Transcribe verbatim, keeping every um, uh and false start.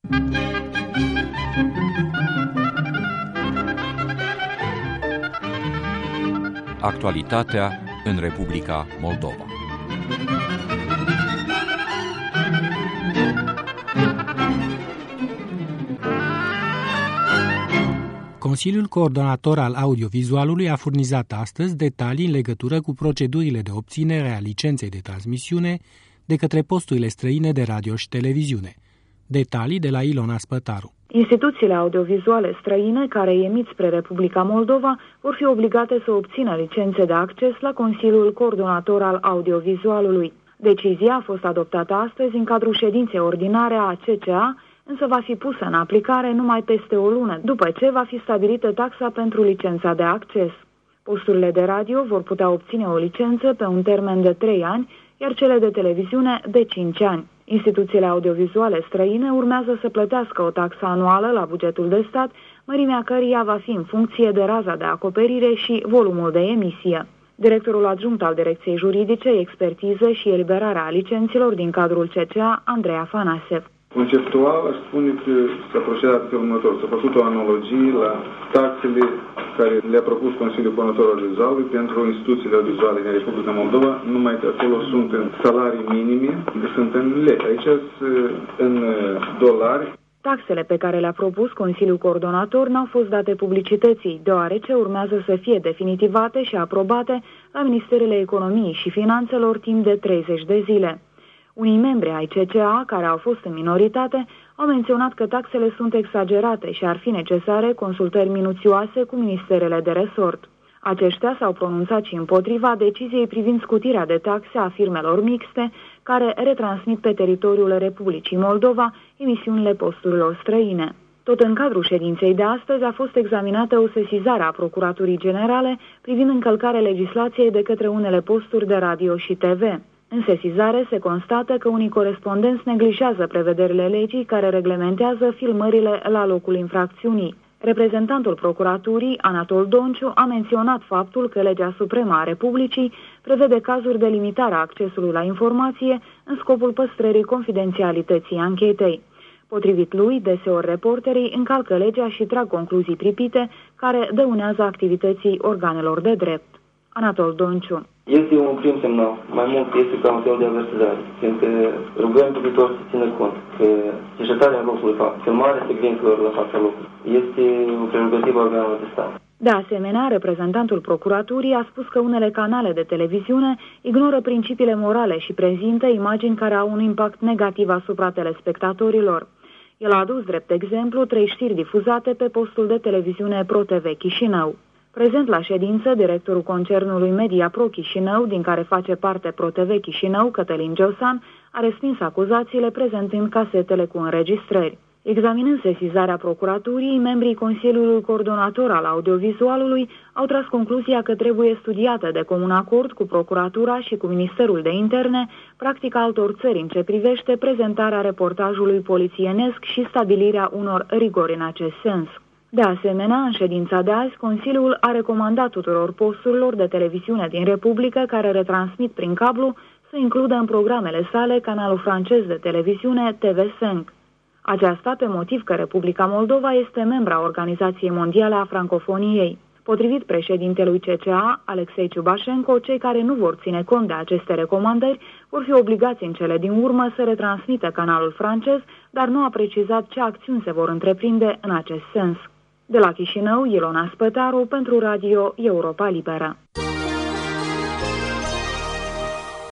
Actualitatea în Republica Moldova. Consiliul Coordonator al Audiovizualului a furnizat astăzi detalii în legătură cu procedurile de obținere a licenței de transmisiune de către posturile străine de radio și televiziune. Detalii de la Ilona Spătaru. Instituțiile audiovizuale străine care emit spre Republica Moldova vor fi obligate să obțină licențe de acces la Consiliul Coordonator al Audiovizualului. Decizia a fost adoptată astăzi în cadrul ședinței ordinare a C C A, însă va fi pusă în aplicare numai peste o lună, după ce va fi stabilită taxa pentru licența de acces. Posturile de radio vor putea obține o licență pe un termen de trei ani, iar cele de televiziune de cinci ani. Instituțiile audiovizuale străine urmează să plătească o taxă anuală la bugetul de stat, mărimea căreia va fi în funcție de raza de acoperire și volumul de emisie. Directorul adjunct al Direcției Juridice, Expertiză și Eliberarea licenților din cadrul C C A, Andrei Afanasev. Conceptual, aș spune că s-a procedat în felul următor. S-a făcut o analogie la taxele care le-a propus Consiliul Coordonator al Audiovizualului pentru instituțiile audiovizuale din Republica Moldova, numai că acolo sunt în salarii minime, sunt în lei. Aici sunt în dolari. Taxele pe care le-a propus Consiliul Coordonator n-au fost date publicității, deoarece urmează să fie definitivate și aprobate la Ministerele Economiei și Finanțelor timp de treizeci de zile. Unii membri ai C C A, care au fost în minoritate, au menționat că taxele sunt exagerate și ar fi necesare consultări minuțioase cu ministerele de resort. Aceștia s-au pronunțat și împotriva deciziei privind scutirea de taxe a firmelor mixte care retransmit pe teritoriul Republicii Moldova emisiunile posturilor străine. Tot în cadrul ședinței de astăzi a fost examinată o sesizare a Procuraturii Generale privind încălcarea legislației de către unele posturi de radio și T V. În sesizare se constată că unii corespondenți neglijează prevederile legii care reglementează filmările la locul infracțiunii. Reprezentantul Procuraturii, Anatol Donciu, a menționat faptul că Legea Supremă a Republicii prevede cazuri de limitare a accesului la informație în scopul păstrării confidențialității anchetei. Potrivit lui, deseori reporterii încalcă legea și trag concluzii pripite care dăunează activității organelor de drept. Anatol Donciu. Este un prim semnal, mai mult este ca un fel de avertizare, fiindcă rugăm pe viitor să țină cont că cercetarea în locul de fapt, filmarea secvențelor la fața locului, este o prerogativă a organelor de stat. De asemenea, reprezentantul Procuraturii a spus că unele canale de televiziune ignoră principiile morale și prezintă imagini care au un impact negativ asupra telespectatorilor. El a adus drept exemplu trei știri difuzate pe postul de televiziune ProTV Chișinău. Prezent la ședință, directorul concernului Media Pro Chișinău, din care face parte ProTV Chișinău, Cătălin Geosan, a respins acuzațiile prezentând casetele cu înregistrări. Examinând sesizarea procuraturii, membrii Consiliului Coordonator al Audiovizualului au tras concluzia că trebuie studiată de comun acord cu Procuratura și cu Ministerul de Interne practica altor țări în ce privește prezentarea reportajului polițienesc și stabilirea unor rigori în acest sens. De asemenea, în ședința de azi, Consiliul a recomandat tuturor posturilor de televiziune din Republică care retransmit prin cablu să includă în programele sale canalul francez de televiziune T V cinci. Aceasta pe motiv că Republica Moldova este membra Organizației Mondiale a Francofoniei. Potrivit președintelui C C A, Alexei Ciubașenko, cei care nu vor ține cont de aceste recomandări vor fi obligați în cele din urmă să retransmită canalul francez, dar nu a precizat ce acțiuni se vor întreprinde în acest sens. De la Chișinău, Ilona Spătaru pentru Radio Europa Liberă.